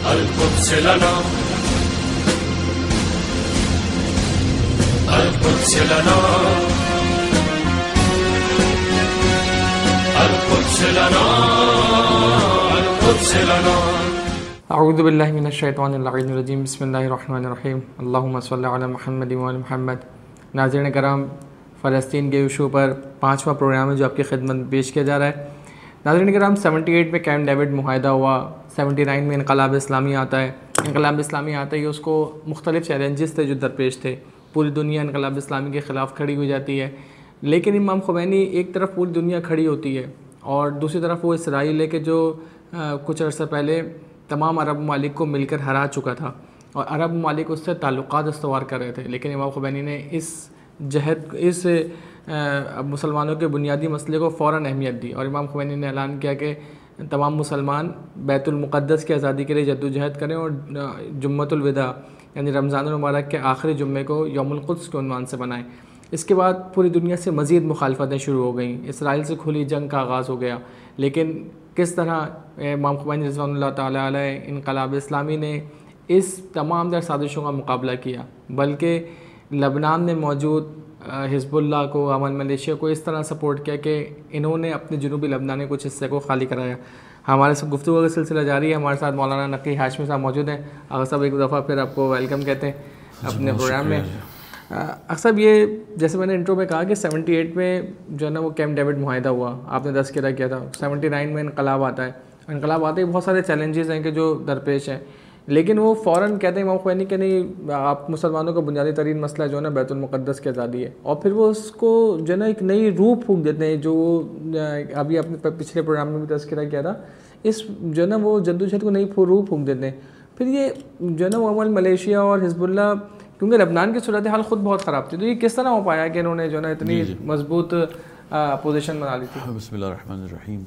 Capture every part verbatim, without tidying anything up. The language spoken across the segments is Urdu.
القدس لنا القدس لنا القدس لنا القدس لنا اعوذ باللہ من الشیطان اللعین الرجیم بسم اللہ الرحمن الرحیم اللہم صلی علی محمد و علی محمد. ناظرین کرام، فلسطین کے ایشو پر پانچواں پروگرام ہے جو آپ کی خدمت میں پیش کیا جا رہا ہے. ناظرین کرام، سیونٹی ایٹ میں کیمپ ڈیوڈ معاہدہ ہوا، سیونٹی نائن میں انقلاب اسلامی آتا ہے. انقلاب اسلامی آتا ہے اس کو مختلف چیلنجز تھے جو درپیش تھے. پوری دنیا انقلاب اسلامی کے خلاف کھڑی ہو جاتی ہے، لیکن امام خمینی ایک طرف پوری دنیا کھڑی ہوتی ہے اور دوسری طرف وہ اسرائیل ہے کہ جو کچھ عرصہ پہلے تمام عرب ممالک کو مل کر ہرا چکا تھا اور عرب ممالک اس سے تعلقات استوار کر رہے تھے. لیکن امام خمینی نے اس جہد اس مسلمانوں کے بنیادی مسئلے کو فوراً اہمیت دی اور امام خمینی نے اعلان کیا کہ تمام مسلمان بیت المقدس کی آزادی کے لیے جدوجہد کریں اور جمعۃ الوداع یعنی رمضان المبارک کے آخری جمعے کو یوم القدس کے عنوان سے منائیں. اس کے بعد پوری دنیا سے مزید مخالفتیں شروع ہو گئیں، اسرائیل سے کھلی جنگ کا آغاز ہو گیا. لیکن کس طرح امام خمینی رضوان اللہ تعالیٰ علیہ انقلاب اسلامی نے اس تمام در سازشوں کا مقابلہ کیا، بلکہ لبنان میں موجود حزب اللہ کو، امن ملیشیا کو اس طرح سپورٹ کیا کہ انہوں نے اپنے جنوبی لبنان کے کچھ حصے کو خالی کرایا. ہمارے سے گفتگو کا سلسلہ جاری ہے. ہمارے ساتھ مولانا نقی ہاشمی صاحب موجود ہیں. اگر صاحب ایک دفعہ پھر آپ کو ویلکم کہتے ہیں اپنے پروگرام میں. اگر صاحب یہ جیسے میں نے انٹرو میں کہا کہ سیونٹی ایٹ میں جو ہے نا وہ کیمپ ڈیوڈ معاہدہ ہوا، آپ نے تذکرہ کیا تھا. سیونٹی نائن میں انقلاب آتا ہے. انقلاب آتے ہی بہت سارے چیلنجز ہیں کہ جو درپیش ہیں، لیکن وہ فوراً کہتے ہیں امام خمینی کہ نہیں، آپ مسلمانوں کا بنیادی ترین مسئلہ جو ہے نا بیت المقدس کی آزادی ہے. اور پھر وہ اس کو جو ہے نا ایک نئی روح پھونک دیتے ہیں جو ابھی آپ نے پچھلے پروگرام میں بھی تذکرہ کیا تھا. اس جو ہے نا وہ جدوجہد کو نئی روح پھونک دیتے ہیں. پھر یہ جو ہے نا وہ امن ملیشیا اور حزب اللہ، کیونکہ لبنان کی صورتحال خود بہت خراب تھی، تو یہ کس طرح ہو پایا کہ انہوں نے جو ہے نا اتنی مضبوط پوزیشن بنا لی تھی؟ بسم اللہ الرحمن الرحیم.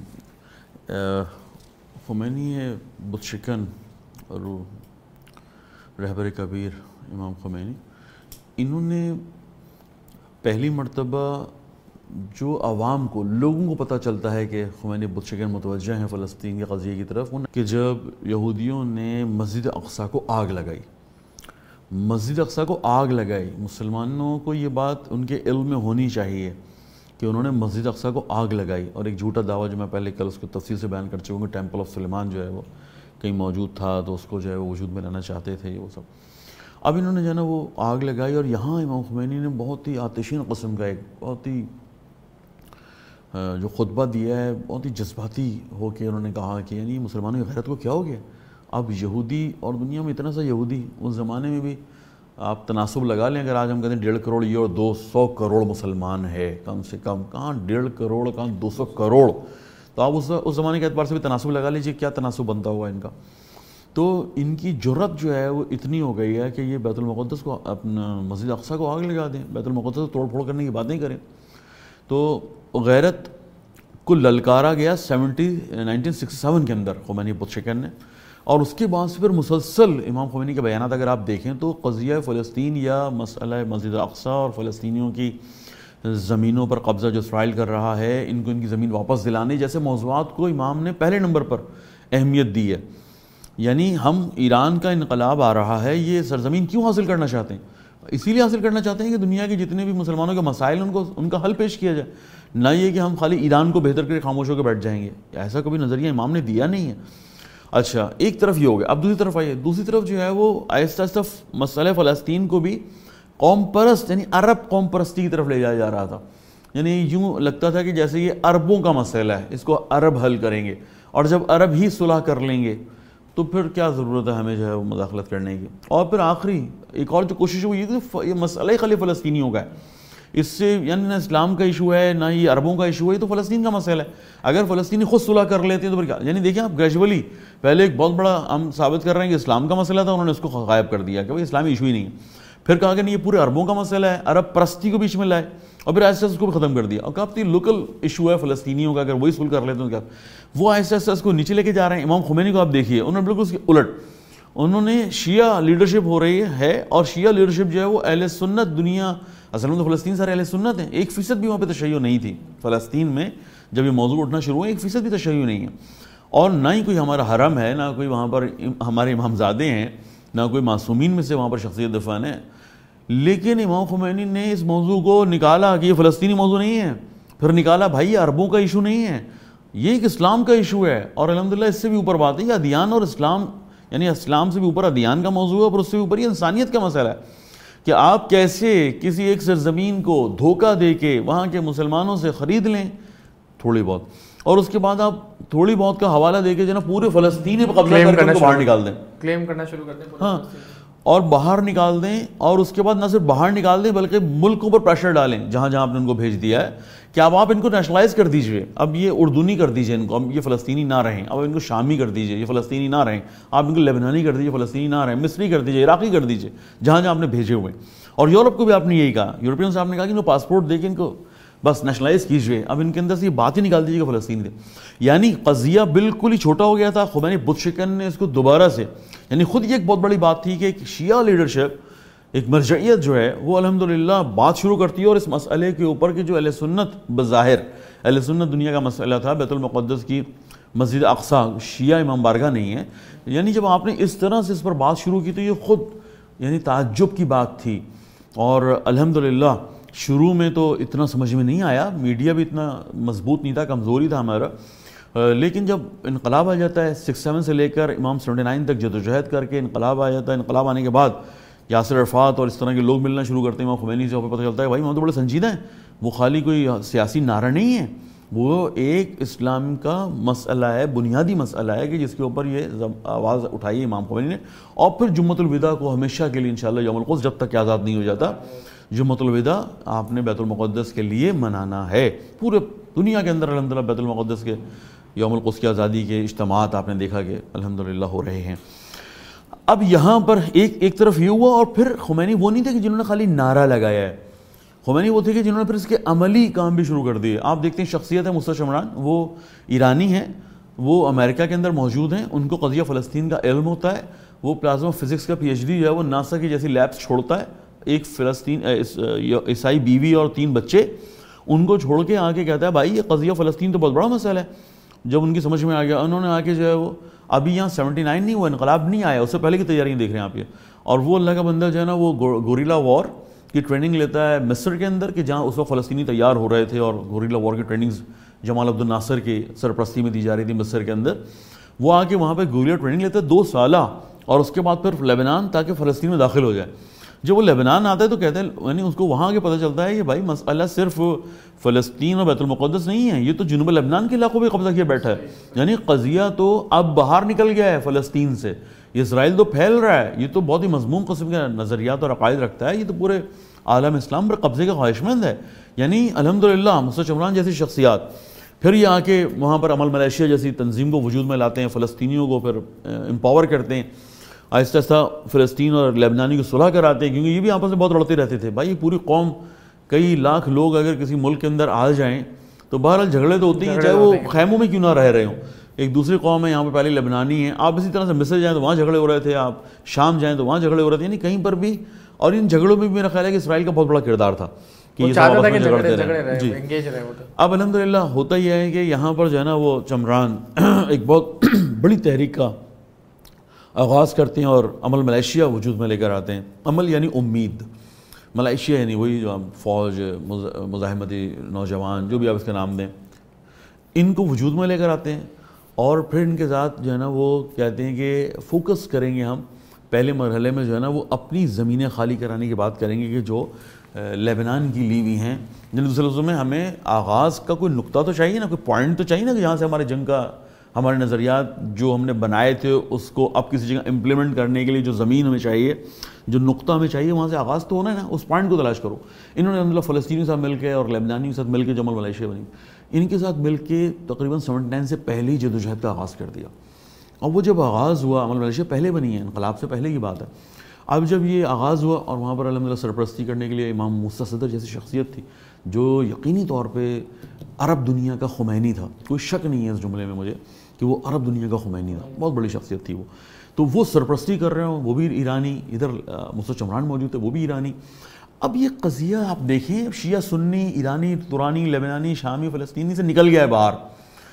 خمینی بت شکن اور رہبر کبیر امام خمینی، انہوں نے پہلی مرتبہ جو عوام کو، لوگوں کو پتہ چلتا ہے کہ خمینی بت شکن متوجہ ہیں فلسطین کے قضیے کی طرف، کہ جب یہودیوں نے مسجد اقصیٰ کو آگ لگائی. مسجد اقصیٰ کو آگ لگائی. مسلمانوں کو یہ بات ان کے علم میں ہونی چاہیے کہ انہوں نے مسجد اقصیٰ کو آگ لگائی. اور ایک جھوٹا دعویٰ جو میں پہلے کل اس کو تفصیل سے بیان کر چکا ہوں کہ ٹیمپل آف سلیمان جو ہے وہ کہیں موجود تھا تو اس کو جو ہے وہ وجود میں لانا چاہتے تھے، وہ سب. اب انہوں نے جو ہے نا وہ آگ لگائی اور یہاں امام خمینی نے بہت ہی آتشین قسم کا ایک بہت ہی جو خطبہ دیا ہے، بہت ہی جذباتی ہو کے انہوں نے کہا کہ یعنی مسلمانوں کی غیرت کو کیا ہو گیا. اب یہودی، اور دنیا میں اتنا سا یہودی، اس زمانے میں بھی آپ تناسب لگا لیں، اگر آج ہم کہتے ہیں ڈیڑھ کروڑ یہ اور دو سو کروڑ مسلمان ہے کم سے کم، کہاں ڈیڑھ کروڑ کہاں دو سو کروڑ، تو آپ اس اس زمانے کے اعتبار سے بھی تناسب لگا لیجیے کیا تناسب بنتا ہوا ان کا. تو ان کی جرت جو ہے وہ اتنی ہو گئی ہے کہ یہ بیت المقدس کو، اپنا مسجد اقصیٰ کو آگ لگا دیں، بیت المقدس کو توڑ پھوڑ کرنے کی باتیں کریں. تو غیرت کو للکارا گیا سیونٹی نائنٹین سکسٹی سیون کے اندر خمینی بت شکن نے، اور اس کے بعد سے پھر مسلسل امام خمینی کے بیانات اگر آپ دیکھیں تو قضیہ فلسطین یا مسئلہ مسجد اقصیٰ اور فلسطینیوں کی زمینوں پر قبضہ جو اسرائیل کر رہا ہے، ان کو ان کی زمین واپس دلانے جیسے موضوعات کو امام نے پہلے نمبر پر اہمیت دی ہے. یعنی ہم ایران کا انقلاب آ رہا ہے، یہ سرزمین کیوں حاصل کرنا چاہتے ہیں؟ اسی لیے حاصل کرنا چاہتے ہیں کہ دنیا کے جتنے بھی مسلمانوں کے مسائل ان کو ان کا حل پیش کیا جائے، نہ یہ کہ ہم خالی ایران کو بہتر کر کے خاموش ہو کے بیٹھ جائیں گے. ایسا کبھی نظریہ امام نے دیا نہیں ہے. اچھا، ایک طرف یہ ہو گیا. اب دوسری طرف آئیے، دوسری طرف جو ہے وہ آہستہ آہستہ مسئلہ فلسطین کو بھی قوم پرست یعنی عرب قوم پرستی کی طرف لے جایا جا رہا تھا. یعنی یوں لگتا تھا کہ جیسے یہ عربوں کا مسئلہ ہے، اس کو عرب حل کریں گے، اور جب عرب ہی صلح کر لیں گے تو پھر کیا ضرورت ہے ہمیں جو ہے وہ مداخلت کرنے کی. اور پھر آخری ایک اور جو کوشش ہوئی کہ یہ مسئلہ خالی فلسطینیوں کا ہے، اس سے یعنی نہ اسلام کا ایشو ہے نہ یہ عربوں کا ایشو ہے، یہ تو فلسطین کا مسئلہ ہے. اگر فلسطینی خود صلح کر لیتے ہیں تو پھر کیا؟ یعنی دیکھیں آپ گریجولی پہلے ایک بہت بڑا ہم ثابت کر رہے ہیں کہ اسلام کا مسئلہ تھا، انہوں نے اس کو غائب کر دیا کہ بھائی اسلامی ایشو ہی نہیں ہے. پھر کہا کہ نہیں یہ پورے عربوں کا مسئلہ ہے، عرب پرستی کو بیچ میں لائے، اور پھر آہستہ آہستہ اس کو بھی ختم کر دیا. اور کہا یہ لوکل ایشو ہے فلسطینیوں کا، اگر وہی سول کر لیتے ہیں کیا؟ وہ آہستہ آہستہ اس کو نیچے لے کے جا رہے ہیں. امام خمینی کو آپ دیکھیے، انہوں نے بالکل اس کے الٹ، انہوں نے شیعہ لیڈرشپ ہو رہی ہے، اور شیعہ لیڈرشپ جو ہے وہ اہل سنت دنیا، اصل میں تو فلسطین سارے اہل سنت ہیں، ایک فیصد بھی وہاں پہ تشیع نہیں تھی فلسطین میں. جب یہ موضوع اٹھنا شروع ہوا ایک فیصد بھی تشیع نہیں ہے. اور نہ ہی کوئی ہمارا حرم ہے، نہ کوئی وہاں پر ہمارے امامزادے ہیں، نہ کوئی معصومین میں سے وہاں پر شخصیت دفن ہے. لیکن امام خمینی نے اس موضوع کو نکالا کہ یہ فلسطینی موضوع نہیں ہے، پھر نکالا بھائی یہ عربوں کا ایشو نہیں ہے، یہ ایک اسلام کا ایشو ہے. اور الحمدللہ اس سے بھی اوپر بات ہے، یہ ادیان اور اسلام، یعنی اسلام سے بھی اوپر ادیان کا موضوع ہے، اور اس سے بھی اوپر یہ انسانیت کا مسئلہ ہے کہ آپ کیسے کسی ایک سرزمین کو دھوکہ دے کے وہاں کے مسلمانوں سے خرید لیں تھوڑی بہت، اور اس کے بعد آپ تھوڑی بہت کا حوالہ دے کے جو نا پورے فلسطینی پہ قبضہ کر کے ان کو باہر نکال دیں، کلیم کرنا شروع کر دیں ہاں، اور باہر نکال دیں. اور اس کے بعد نہ صرف باہر نکال دیں بلکہ ملکوں پر پریشر ڈالیں جہاں جہاں آپ نے ان کو بھیج دیا ہے کہ اب آپ ان کو نیشنلائز کر دیجئے، اب یہ اردنی کر دیجئے ان کو، اب یہ فلسطینی نہ رہیں، اب ان کو شامی کر دیجئے، یہ فلسطینی نہ رہیں، آپ ان کو لیبنانی کر دیجئے، فلسطینی نہ رہیں، مصری کر دیجئے، عراقی کر دیجئے، جہاں جہاں آپ نے بھیجے ہوئے. اور یورپ کو بھی آپ نے یہی کہا، یورپین صاحب نے کہا کہ ان کو پاسپورٹ دے کے ان کو بس نیشنلائز کیجئے، اب ان کے اندر سے یہ بات ہی نکال دیجئے کہ فلسطینی تھے. یعنی قضیہ بالکل ہی چھوٹا ہو گیا تھا. خمینی بت شکن نے اس کو دوبارہ سے، یعنی خود یہ ایک بہت بڑی بات تھی کہ ایک شیعہ لیڈرشپ، ایک مرجعیت جو ہے وہ الحمدللہ بات شروع کرتی ہے، اور اس مسئلے کے اوپر کہ جو اہل سنت بظاہر اہل سنت دنیا کا مسئلہ تھا بیت المقدس کی مسجد اقصیٰ، شیعہ امام بارگاہ نہیں ہے. یعنی جب آپ نے اس طرح سے اس پر بات شروع کی تو یہ خود یعنی تعجب کی بات تھی. اور الحمدللہ شروع میں تو اتنا سمجھ میں نہیں آیا، میڈیا بھی اتنا مضبوط نہیں تھا، کمزوری تھا ہمارا. لیکن جب انقلاب آ جاتا ہے سکس سیون سے لے کر امام سیونٹی نائن تک جدوجہد کر کے انقلاب آ جاتا ہے، انقلاب آنے کے بعد یاسر عرفات اور اس طرح کے لوگ ملنا شروع کرتے ہیں امام خمینی سے، اور پتہ چلتا ہے بھائی امام تو بڑے سنجیدہ ہیں، وہ خالی کوئی سیاسی نعرہ نہیں ہے، وہ ایک اسلام کا مسئلہ ہے، بنیادی مسئلہ ہے کہ جس کے اوپر یہ آواز اٹھائی ہے امام خمینی نے. اور پھر جمعۃ الوداع کو ہمیشہ کے لیے انشاءاللہ یوم القدس جب تک کہ آزاد نہیں ہو جاتا، جمعۃ الوداع آپ نے بیت المقدس کے لیے منانا ہے. پورے دنیا کے اندر الحمدللہ بیت المقدس کے یوم القدس کی آزادی کے اجتماعات آپ نے دیکھا کہ الحمدللہ ہو رہے ہیں. اب یہاں پر ایک ایک طرف یہ ہوا، اور پھر خمینی وہ نہیں تھے کہ جنہوں نے خالی نعرہ لگایا ہے، خمینی وہ تھے کہ جنہوں نے پھر اس کے عملی کام بھی شروع کر دیے. آپ دیکھتے ہیں شخصیت ہے مصطفیٰ شمران، وہ ایرانی ہیں، وہ امریکہ کے اندر موجود ہیں، ان کو قضیہ فلسطین کا علم ہوتا ہے، وہ پلازما فزکس کا پی ایچ ڈی جو ہے وہ ناسا کی جیسی لیبس چھوڑتا ہے. ایک فلسطین عیسائی بیوی اور تین بچے، ان کو چھوڑ کے آ کے کہتا ہے بھائی یہ قضیہ فلسطین تو بہت بڑا مسئلہ ہے. جب ان کی سمجھ میں آ گیا، انہوں نے آ کے جو ہے وہ ابھی یہاں سیونٹی نائن نہیں ہوا، انقلاب نہیں آیا، اس سے پہلے کی تیاریاں دیکھ رہے ہیں آپ یہ. اور وہ اللہ کا بندہ جو ہے نا وہ گوریلا وار کی ٹریننگ لیتا ہے مصر کے اندر، کہ جہاں اس وقت فلسطینی تیار ہو رہے تھے، اور گوریلا وار کی ٹریننگز جمال عبد الناصر کی سرپرستی میں دی جا رہی تھی مصر کے اندر. وہ آ کے وہاں پہ گوریلا ٹریننگ لیتا ہے دو سالہ، اور اس کے بعد پھر لیبنان تاکہ فلسطین میں داخل ہو جائے. جب وہ لیبنان آتا ہے تو کہتے ہیں، یعنی اس کو وہاں کے پتہ چلتا ہے کہ بھائی مسئلہ صرف فلسطین اور بیت المقدس نہیں ہے، یہ تو جنوب لبنان کے علاقوں پہ قبضہ کیا بیٹھا ہے. یعنی قضیہ تو اب باہر نکل گیا ہے فلسطین سے، اسرائیل تو پھیل رہا ہے، یہ تو بہت ہی مضمون قسم کے نظریات اور عقائد رکھتا ہے، یہ تو پورے عالم اسلام پر قبضے کا خواہشمند ہے. یعنی الحمدللہ مصطفیٰ شمران جیسی شخصیات پھر یہ آ کے وہاں پر عمل ملیشیا جیسی تنظیم کو وجود میں لاتے ہیں، فلسطینیوں کو پھر امپاور کرتے ہیں، آہستہ آہستہ فلسطین اور لیبنانی کو صلح کراتے ہیں، کیونکہ یہ بھی آپس میں بہت لڑتے رہتے تھے. بھائی یہ پوری قوم، کئی لاکھ لوگ اگر کسی ملک کے اندر آ جائیں تو بہرحال جھگڑے تو ہوتے ہیں، چاہے وہ خیموں میں کیوں نہ رہ رہے ہوں. ایک دوسری قوم ہے یہاں پہ پہلے لیبنانی ہیں، آپ اسی طرح سے مصر جائیں تو وہاں جھگڑے ہو رہے تھے، آپ شام جائیں تو وہاں جھگڑے ہو رہے تھے، یعنی کہیں پر بھی. اور ان جھگڑوں میں بھی میرا خیال ہے کہ اسرائیل کا بہت بڑا کردار تھا کہ یہ آپس میں جھگڑتے رہے. جی اب الحمدللہ ہوتا یہ ہے کہ یہاں پر جو ہے نا وہ چمران ایک بہت بڑی تحریک کا آغاز کرتے ہیں، اور عمل ملیشیا وجود میں لے کر آتے ہیں. عمل یعنی امید، ملیشیا یعنی وہی جو فوج، مزاحمتی نوجوان، جو بھی آپ اس کا نام دیں، ان کو وجود میں لے کر آتے ہیں. اور پھر ان کے ساتھ جو ہے نا وہ کہتے ہیں کہ فوکس کریں گے ہم پہلے مرحلے میں جو ہے نا وہ اپنی زمینیں خالی کرانے کی بات کریں گے کہ جو لیبنان کی لی ہوئی ہیں. جن دوسرے لفظوں میں ہمیں آغاز کا کوئی نقطہ تو چاہیے نا، کوئی پوائنٹ تو چاہیے نا کہ جہاں سے ہمارے جنگ کا، ہمارے نظریات جو ہم نے بنائے تھے اس کو اب کسی جگہ امپلیمنٹ کرنے کے لیے جو زمین ہمیں چاہیے، جو نقطہ ہمیں چاہیے، وہاں سے آغاز تو ہونا ہے نا، اس پوائنٹ کو تلاش کرو. انہوں نے الحمدللہ فلسطینی کے ساتھ مل کے اور لیبنانی کے ساتھ مل کے جو عمل ملیشیا بنی، ان کے ساتھ مل کے تقریباً سیونٹی نائن سے پہلے ہی جدوجہد کا آغاز کر دیا. اور وہ جب آغاز ہوا، عمل ملیشیا پہلے بنی ہے، انقلاب سے پہلے کی بات ہے. اب جب یہ آغاز ہوا اور وہاں پر الحمدللہ سرپرستی کرنے کے لیے امام موسیٰ صدر جیسی شخصیت تھی جو یقینی طور پہ عرب دنیا کا خمینی تھا، کوئی شک نہیں ہے اس جملے میں مجھے کہ وہ عرب دنیا کا خمینی تھا، بہت بڑی شخصیت تھی وہ. تو وہ سرپرستی کر رہے ہوں، وہ بھی ایرانی، ادھر مصطفیٰ شمران موجود تھے، وہ بھی ایرانی. اب یہ قضیہ آپ دیکھیں شیعہ سنی، ایرانی، ترانی، لیبنانی، شامی، فلسطینی سے نکل گیا ہے باہر.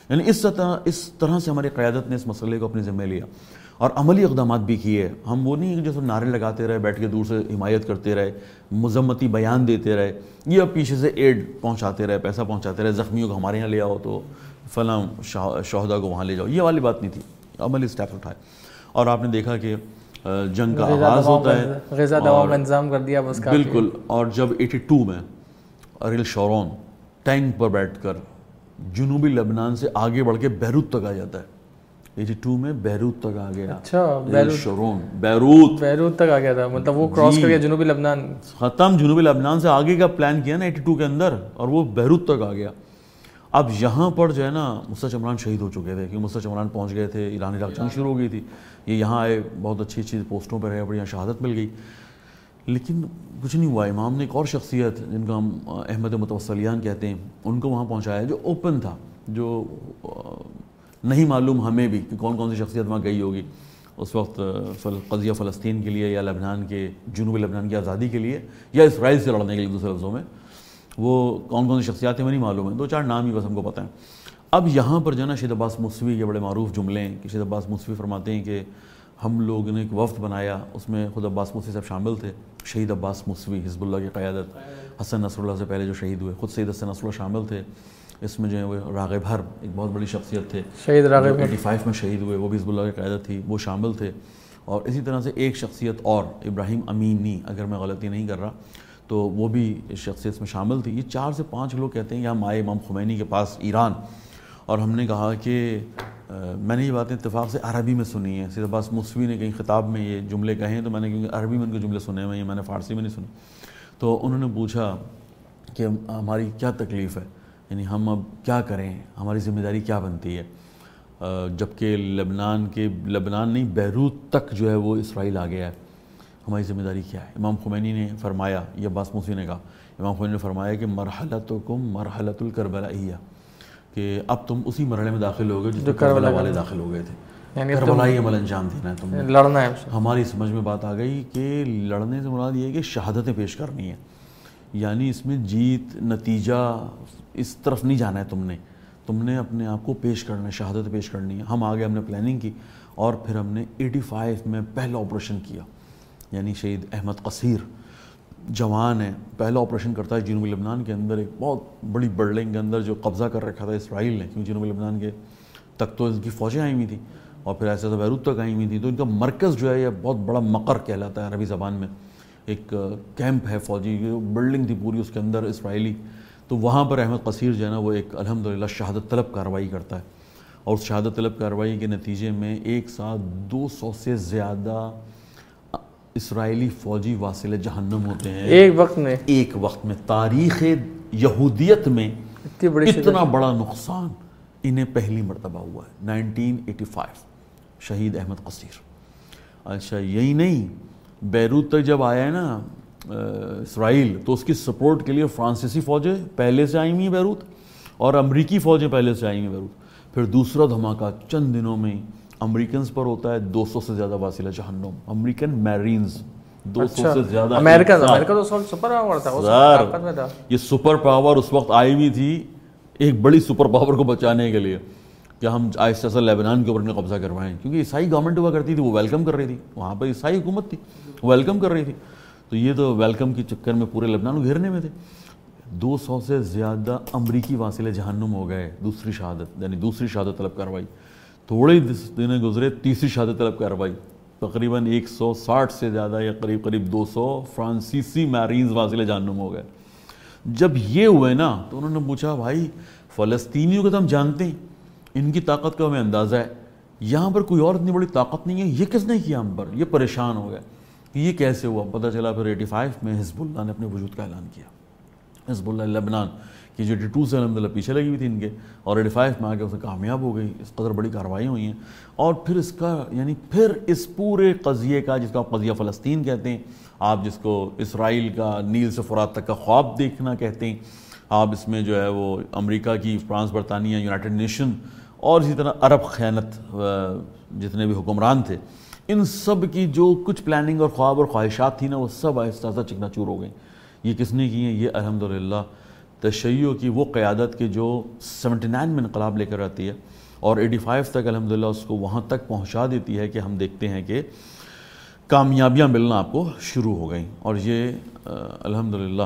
یعنی اس طرح اس طرح سے ہماری قیادت نے اس مسئلے کو اپنے ذمہ لیا اور عملی اقدامات بھی کیے. ہم وہ نہیں جیسے نعرے لگاتے رہے, بیٹھ کے دور سے حمایت کرتے رہے, مذمتی بیان دیتے رہے, یا پیچھے سے ایڈ پہنچاتے رہے, پیسہ پہنچاتے رہے, زخمیوں کو ہمارے یہاں لے آؤ تو فلاں شہداء کو وہاں لے جاؤ, یہ والی بات نہیں تھی. عملی اسٹیپس اٹھائے اور آپ نے دیکھا کہ جنگ کا آغاز ہوتا ہے, غذا دوا کا انتظام کر دیا بس. بالکل. اور جب ایٹی ٹو میں اریل شارون ٹینک پر بیٹھ کر جنوبی لبنان سے آگے بڑھ کے بیروت تک آ جاتا ہے, ایٹی ٹو میں بیروت تک آ گیا. اچھا, اریل شارون بیروت بیروت تک آ گیا تھا, مطلب وہ کراس کر گیا جنوبی لبنان. ختم, جنوبی لبنان سے آگے کا پلان کیا نا ایٹی ٹو کے اندر, اور وہ بیروت تک آ گیا. اب یہاں پر جو ہے نا مصطفیٰ چمران شہید ہو چکے تھے, کیونکہ مصطفیٰ چمران پہنچ گئے تھے, ایران عراق جنگ شروع ہو گئی تھی, یہ یہاں آئے, بہت اچھی اچھی پوسٹوں پر رہے, بڑی شہادت مل گئی, لیکن کچھ نہیں ہوا. امام نے ایک اور شخصیت جن کا ہم احمد متوسلیان کہتے ہیں, ان کو وہاں پہنچایا جو اوپن تھا, جو نہیں معلوم ہمیں بھی کہ کون کون سی شخصیت وہاں گئی ہوگی اس وقت قضیہ فلسطین کے لیے, یا لبنان کے جنوبی لبنان کی آزادی کے لیے, یا اسرائیل سے لڑنے کے لیے. دوسرے لفظوں میں وہ کون کون سی شخصیات ہیں ہمیں نہیں معلوم ہے, دو چار نام ہی بس ہم کو پتہ ہیں. اب یہاں پر جو ہے نا شہید عباس موسوی کے بڑے معروف جملے ہیں کہ شہید عباس موسوی فرماتے ہیں کہ ہم لوگوں نے ایک وفد بنایا, اس میں خود عباس موسوی صاحب شامل تھے. شہید عباس موسوی حزب اللہ کی قیادت, حسن نصر اللہ سے پہلے جو شہید ہوئے, خود سید حسن نصر اللہ شامل تھے. اس میں جو ہے وہ راغب ہر ایک بہت بڑی شخصیت تھے, شہید راغب ہر ایٹی فائیو میں شہید ہوئے, وہ بھی حزب اللہ کی قیادت تھی, وہ شامل تھے. اور اسی طرح سے ایک شخصیت اور ابراہیم امینی, اگر میں غلطی نہیں کر رہا تو وہ بھی اس شخصیت میں شامل تھی. یہ چار سے پانچ لوگ کہتے ہیں کہ ہم آئے امام خمینی کے پاس ایران, اور ہم نے کہا کہ میں نے یہ باتیں اتفاق سے عربی میں سنی ہیں. سید عباس موسوی نے کہیں خطاب میں یہ جملے کہے ہیں تو میں نے کیونکہ عربی میں ان کے جملے سنے ہوئے ہیں, میں نے فارسی میں نہیں سنے. تو انہوں نے پوچھا کہ ہماری کیا تکلیف ہے, یعنی ہم اب کیا کریں, ہماری ذمہ داری کیا بنتی ہے, جبکہ لبنان کے لبنان نہیں بیروت تک جو ہے وہ اسرائیل آ گیا ہے, ہماری ذمہ داری کیا ہے. امام خمینی نے فرمایا, یہ عباس موسوی نے کہا, امام خمینی نے فرمایا کہ مرحلتکم مرحلۃ الکربلائیہ, کہ اب تم اسی مرحلے میں داخل ہو گئے جس میں کربلا والے داخل ہو گئے تھے. یعنی کربلائی عمل انجام دینا ہے, تم نے لڑنا ہے. ہماری سمجھ میں بات آ گئی کہ لڑنے سے مراد یہ ہے کہ شہادتیں پیش کرنی ہے, یعنی اس میں جیت نتیجہ اس طرف نہیں جانا ہے, تم نے تم نے اپنے آپ کو پیش کرنا ہے, شہادت پیش کرنی ہے. ہم آگے ہم نے پلاننگ کی اور پھر ہم نے ایٹی فائیو میں پہلا آپریشن کیا. یعنی شہید احمد قصیر جوان ہے, پہلا آپریشن کرتا ہے جنوبی لبنان کے اندر, ایک بہت بڑی بلڈنگ کے اندر جو قبضہ کر رکھا تھا اسرائیل نے, کیونکہ جنوبی لبنان کے تک تو ان کی فوجیں آئی ہوئی تھیں اور پھر ایسے تو بیروت تک آئی ہوئی تھیں. تو ان کا مرکز جو ہے یہ بہت بڑا مقر کہلاتا ہے عربی زبان میں, ایک کیمپ ہے فوجی, بلڈنگ تھی پوری اس کے اندر اسرائیلی. تو وہاں پر احمد قصیر جو ہے نا وہ ایک الحمدللہ شہادت طلب کارروائی کرتا ہے, اور اس شہادت طلب کارروائی کے نتیجے میں ایک ساتھ دو سو سے زیادہ اسرائیلی فوجی واصل جہنم ہوتے ہیں ایک وقت میں. ایک وقت میں تاریخ یہودیت میں اتنا بڑا نقصان انہیں پہلی مرتبہ ہوا ہے, نائنٹین ایٹی فائیو, شہید احمد قصیر. اچھا یہی نہیں, بیروت تک جب آیا ہے نا اسرائیل تو اس کی سپورٹ کے لیے فرانسیسی فوجیں پہلے سے آئی ہوئی ہیں بیروت, اور امریکی فوجیں پہلے سے آئی ہوئی ہیں بیروت. پھر دوسرا دھماکہ چند دنوں میں امریکنز پر ہوتا ہے, دو سو سے زیادہ واصلہ جہنم, امریکن میرینز دو سو سے زیادہ. امریکہ امریکہ تو اس وقت سپر پاور تھا, اس وقت طاقت میں تھا. یہ سپر پاور اس وقت آئی ہوئی تھی ایک بڑی سپر پاور کو بچانے کے لیے کہ ہم آہستہ آہستہ لیبنان کے اوپر نے قبضہ کروائیں, کیونکہ عیسائی گورنمنٹ ہوا کرتی تھی, وہ ویلکم کر رہی تھی, وہاں پر عیسائی حکومت تھی, ویلکم کر رہی تھی. تو یہ تو ویلکم کے چکر میں پورے لبنان کو گھیرنے میں تھے. دو سو سے زیادہ امریکی واصل جہنم ہو گئے. دوسری شہادت یعنی دوسری شہادت طلب کارروائی, تھوڑے دن گزرے تیسری شہادت طلب کارروائی, تقریباً ایک سو ساٹھ سے زیادہ یا قریب قریب دو سو فرانسیسی میرینز واصل جہنم ہو گئے. جب یہ ہوئے نا تو انہوں نے پوچھا, بھائی فلسطینیوں کو تو ہم جانتے ہیں, ان کی طاقت کا ہمیں اندازہ ہے, یہاں پر کوئی اور اتنی بڑی طاقت نہیں ہے, یہ کس نے کیا ہم پر؟ یہ پریشان ہو گئے یہ کیسے ہوا. پتہ چلا پھر ایٹی فائیو میں حزب اللہ نے اپنے وجود کا اعلان کیا. حزب اللہ لبنان کی جو ایٹی ٹو سے الحمدللہ پیچھے لگی ہوئی تھی ان کے, اور ایٹی فائیو میں آ کے اسے کامیاب ہو گئی. اس قدر بڑی کارروائیاں ہوئی ہیں. اور پھر اس کا یعنی پھر اس پورے قضیے کا, جس کو آپ قضیہ فلسطین کہتے ہیں, آپ جس کو اسرائیل کا نیل سے فرات تک کا خواب دیکھنا کہتے ہیں, آپ اس میں جو ہے وہ امریکہ کی, فرانس, برطانیہ, یونائٹڈ نیشن اور اسی طرح عرب خیانت جتنے بھی حکمران تھے, ان سب کی جو کچھ پلاننگ اور خواب اور خواہشات تھی نا, وہ سب آہستہ آہستہ چکنا چور ہو گئیں. یہ کس نے کی ہیں؟ یہ الحمدللہ تشیع کی وہ قیادت کی جو سیونٹی نائن میں انقلاب لے کر آتی ہے اور ایٹی فائیو تک الحمدللہ اس کو وہاں تک پہنچا دیتی ہے کہ ہم دیکھتے ہیں کہ کامیابیاں ملنا آپ کو شروع ہو گئیں. اور یہ الحمدللہ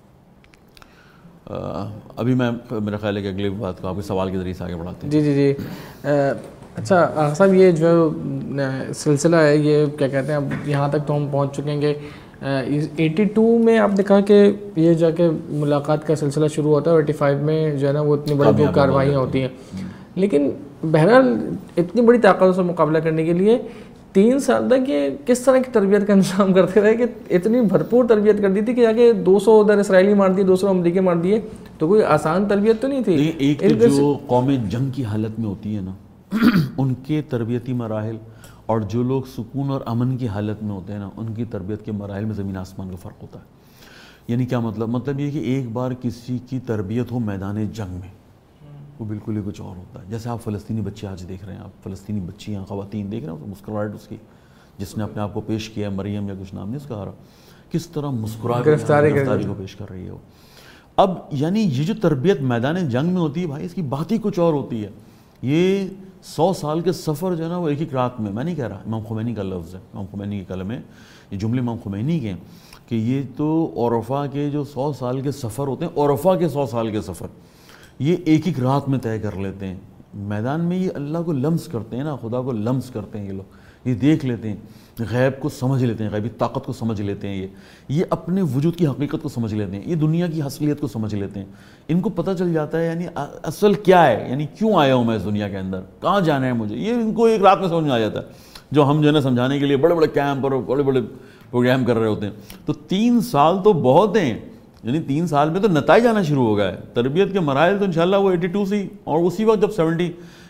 ابھی میں میرا خیال ہے کہ اگلی بات کو آپ کے سوال کے ذریعے سے آگے بڑھاتے ہیں. جی جی جی اچھا آغا صاحب، یہ جو سلسلہ ہے یہ کیا کہتے ہیں، اب یہاں تک تو ہم پہنچ چکے ہیں کہ ایٹی ٹو میں آپ نے کہا کہ یہ جا کے ملاقات کا سلسلہ شروع ہوتا ہے اور ایٹی فائیو میں جو ہے نا وہ اتنی بڑی کارروائیاں ہوتی ہیں. لیکن بہرحال اتنی بڑی طاقتوں سے مقابلہ کرنے کے لیے تین سال تک یہ کس طرح کی تربیت کا انتظام کرتے رہے کہ اتنی بھرپور تربیت کر دی تھی کہ آگے دو سو ادھر اسرائیلی مار دیے، دو سو امریکہ مار دیے، تو کوئی آسان تربیت تو نہیں تھی. ایک جو قومیں جنگ کی حالت میں ہوتی ہے نا ان کے تربیتی مراحل اور جو لوگ سکون اور امن کی حالت میں ہوتے ہیں نا ان کی تربیت کے مراحل میں زمین آسمان کا فرق ہوتا ہے. یعنی کیا مطلب مطلب یہ کہ ایک بار کسی کی تربیت ہو میدان جنگ میں وہ بالکل ہی کچھ اور ہوتا ہے. جیسے آپ فلسطینی بچے آج دیکھ رہے ہیں، آپ فلسطینی بچیاں خواتین دیکھ رہے ہیں، مسکراہٹ اس کی جس نے اپنے آپ کو پیش کیا ہے، مریم یا کچھ نام نہیں اس کا رہا، کس طرح مسکرا گرفتاری کو پیش کر رہی ہے وہ. اب یعنی یہ جو تربیت میدان جنگ میں ہوتی ہے بھائی، اس کی بات ہی کچھ اور ہوتی ہے. یہ سو سال کے سفر جو ہے نا وہ ایک ایک رات میں، میں نہیں کہہ رہا، امام خمینی کا لفظ ہے، امام خمینی کے کلم ہے، یہ جملے امام خمینی کے ہیں کہ یہ تو عرفہ کے جو سو سال کے سفر ہوتے ہیں، عرفہ کے سو سال کے سفر یہ ایک ایک رات میں طے کر لیتے ہیں. میدان میں یہ اللہ کو لمس کرتے ہیں نا، خدا کو لمس کرتے ہیں یہ لوگ، یہ دیکھ لیتے ہیں، غیب کو سمجھ لیتے ہیں، غیبی طاقت کو سمجھ لیتے ہیں، یہ یہ اپنے وجود کی حقیقت کو سمجھ لیتے ہیں، یہ دنیا کی اصلیت کو سمجھ لیتے ہیں. ان کو پتہ چل جاتا ہے یعنی اصل کیا ہے، یعنی کیوں آیا ہوں میں اس دنیا کے اندر، کہاں جانا ہے مجھے، یہ ان کو ایک رات میں سمجھ میں آ جاتا ہے. جو ہم جو ہے نا سمجھانے کے لیے بڑے بڑے کیمپ اور بڑے بڑے پروگرام کر رہے ہوتے ہیں. تو تین سال تو بہت ہیں، یعنی تین سال میں تو نتائج آنا شروع ہو گیا ہے. تربیت کے مراحل تو انشاءاللہ وہ ایٹی ٹو سے، اور اسی وقت جب سیونٹی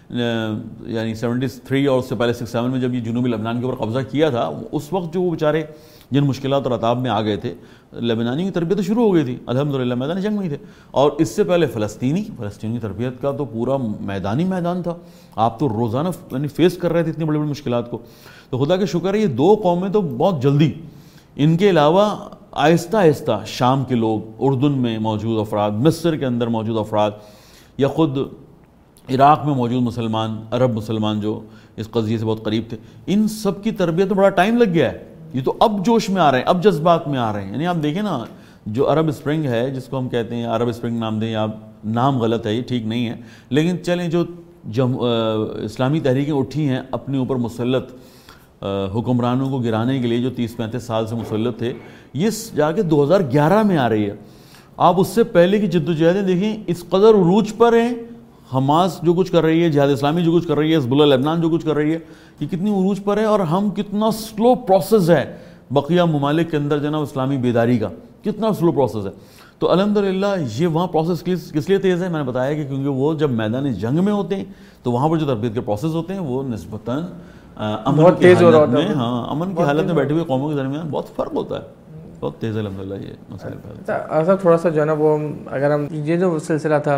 یعنی سیونٹی تھری اور اس سے پہلے سکس سیون میں جب یہ جنوبی لبنان کے اوپر قبضہ کیا تھا، اس وقت جو وہ بیچارے جن مشکلات اور عذاب میں آ گئے تھے، لبنانی کی تربیت تو شروع ہو گئی تھی الحمدللہ، میدان جنگ میں ہی تھے. اور اس سے پہلے فلسطینی فلسطینی تربیت کا تو پورا میدانی میدان تھا. آپ تو روزانہ یعنی فیس کر رہے تھے اتنی بڑی بڑی مشکلات کو. تو خدا کا شکر ہے یہ دو قومیں تو بہت جلدی، ان کے علاوہ آہستہ آہستہ شام کے لوگ، اردن میں موجود افراد، مصر کے اندر موجود افراد، یا خود عراق میں موجود مسلمان، عرب مسلمان جو اس قضیے سے بہت قریب تھے، ان سب کی تربیت میں بڑا ٹائم لگ گیا ہے. یہ تو اب جوش میں آ رہے ہیں، اب جذبات میں آ رہے ہیں. یعنی آپ دیکھیں نا، جو عرب اسپرنگ ہے جس کو ہم کہتے ہیں، عرب اسپرنگ نام دیں یا نام غلط ہے، یہ ٹھیک نہیں ہے، لیکن چلیں جو جم اسلامی تحریکیں اٹھی ہیں اپنے اوپر مسلط حکمرانوں کو گرانے کے لیے، جو تیس پینتیس سال سے مسلط تھے، یہ جا کے دو ہزار گیارہ میں آ رہی ہے. آپ اس سے پہلے کی جدوجہدیں دیکھیں، اس قدر عروج پر ہیں. حماس جو کچھ کر رہی ہے، جہاد اسلامی جو کچھ کر رہی ہے، حزب اللہ لبنان جو کچھ کر رہی ہے، یہ کتنی عروج پر ہے. اور ہم کتنا سلو پروسیس ہے بقیہ ممالک کے اندر جناب اسلامی بیداری کا، کتنا سلو پروسیس ہے. تو الحمدللہ یہ وہاں پروسیس کس لیے تیز ہے، میں نے بتایا کہ کیونکہ وہ جب میدان جنگ میں ہوتے ہیں تو وہاں پر جو تربیت کے پروسیس ہوتے ہیں وہ نسبتاً امن کی حالت میں، ہاں امن کی حالت میں بیٹھے ہوئے قوموں کے درمیان بہت فرق ہوتا ہے، بہت تیز ہے الحمدللہ یہ مسائل پیدا. اچھا تھوڑا سا جو ہے نا وہ اگر ہم یہ جو سلسلہ تھا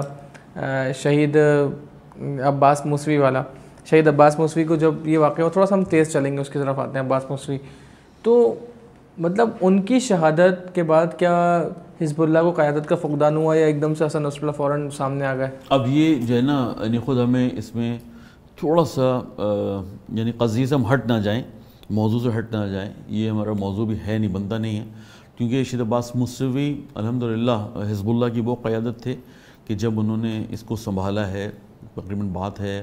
شہید عباس موسوی والا، شہید عباس موسوی کو جب یہ واقعہ ہو، تھوڑا سا ہم تیز چلیں گے اس کی طرف آتے ہیں. عباس موسوی تو مطلب ان کی شہادت کے بعد کیا حزب اللہ کو قیادت کا فقدان ہوا یا ایک دم سے حسن نصر اللہ فوراً سامنے آ گئے؟ اب یہ جو ہے نا یعنی خود ہمیں اس میں تھوڑا سا یعنی قضیے سے ہم ہٹ نہ جائیں، موضوع سے ہٹ نہ جائیں. یہ ہمارا موضوع بھی ہے نہیں، بنتا نہیں ہے، کیونکہ شہید عباس موسوی الحمدللہ حزب اللہ کی وہ قیادت تھے کہ جب انہوں نے اس کو سنبھالا ہے، تقریباً بات ہے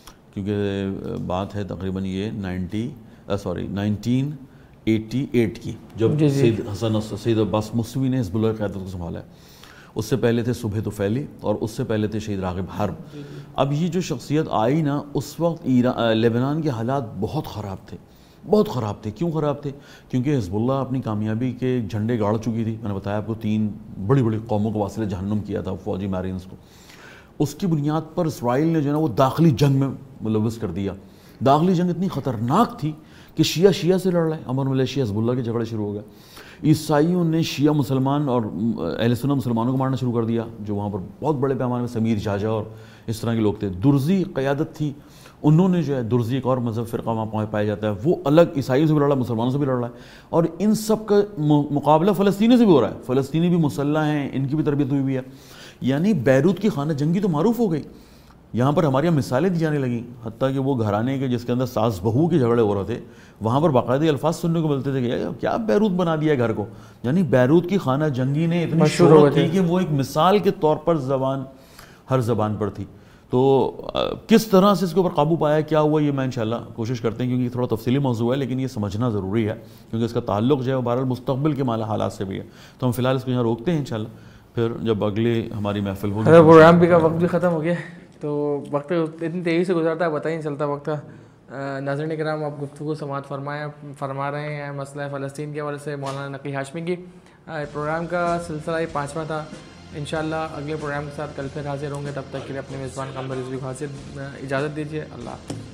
کیونکہ بات ہے تقریباً یہ ninety sorry nineteen eighty eight کی، جب سید حسن سید عباس موسوی نے حزب اللہ کی قیادت کو سنبھالا ہے. اس سے پہلے تھے صبح طفیلی اور اس سے پہلے تھے شہید راغب حرب. اب یہ جو شخصیت آئی نا، اس وقت لبنان کے حالات بہت خراب تھے، بہت خراب تھے. کیوں خراب تھے؟ کیونکہ حزب اللہ اپنی کامیابی کے جھنڈے گاڑ چکی تھی. میں نے بتایا آپ کو تین بڑی بڑی قوموں کو واصل جہنم کیا تھا فوجی مارینز کو. اس کی بنیاد پر اسرائیل نے جو ہے نا وہ داخلی جنگ میں ملوث کر دیا. داخلی جنگ اتنی خطرناک تھی کہ شیعہ شیعہ سے لڑ رہے ہیں، امن ملیشیا حزب اللہ کے جھگڑے شروع ہو گئے. عیسائیوں نے شیعہ مسلمان اور اہل سنت مسلمانوں کو مارنا شروع کر دیا، جو وہاں پر بہت بڑے پیمانے میں سمیر جاجا اور اس طرح کے لوگ تھے. درزی قیادت تھی، انہوں نے جو ہے درزی ایک اور مذہب فرقہ وہاں پایا جاتا ہے، وہ الگ عیسائیوں سے بھی لڑ رہا ہے، مسلمانوں سے بھی لڑ رہا ہے. اور ان سب کا مقابلہ فلسطینی سے بھی ہو رہا ہے. فلسطینی بھی مسلح ہیں، ان کی بھی تربیت ہوئی بھی ہے. یعنی بیروت کی خانہ جنگی تو معروف ہو گئی, یہاں پر ہماری یہاں مثالیں دی جانے لگیں, حتیٰ کہ وہ گھرانے کے جس کے اندر ساس بہو کے جھگڑے ہو رہے تھے وہاں پر باقاعدہ الفاظ سننے کو ملتے تھے کہ کیا بیروت بنا دیا ہے گھر کو. یعنی بیروت کی خانہ جنگی نے اتنی شہرت تھی کہ وہ ایک مثال کے طور پر زبان ہر زبان پر تھی. تو کس طرح سے اس کے اوپر قابو پایا, کیا ہوا, یہ میں انشاءاللہ کوشش کرتے ہیں, کیونکہ یہ تھوڑا تفصیلی موضوع ہے لیکن یہ سمجھنا ضروری ہے کیونکہ اس کا تعلق جو ہے بہرحال مستقبل کے مالا حالات سے بھی ہے. تو ہم فی الحال اس کو یہاں روکتے ہیں, انشاءاللہ پھر جب اگلی ہماری محفل ہوگی. پروگرام بھی کا وقت بھی ختم ہو گیا, تو وقت اتنی تیزی سے گزرتا ہے پتہ ہی نہیں چلتا وقت کا. ناظرین کرام, آپ گفتگو سماعت فرمایا فرما رہے ہیں مسئلہ فلسطین کے حوالے سے مولانا نقی ہاشمی کی. پروگرام کا سلسلہ یہ پانچواں تھا. انشاءاللہ اگلے پروگرام کے ساتھ کل پھر حاضر ہوں گے. تب تک کے لیے اپنے میزبان قمر رضوی کو حاضر اجازت دیجیے. اللہ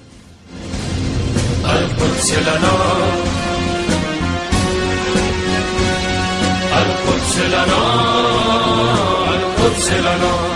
القدس لنا القدس لنا القدس لنا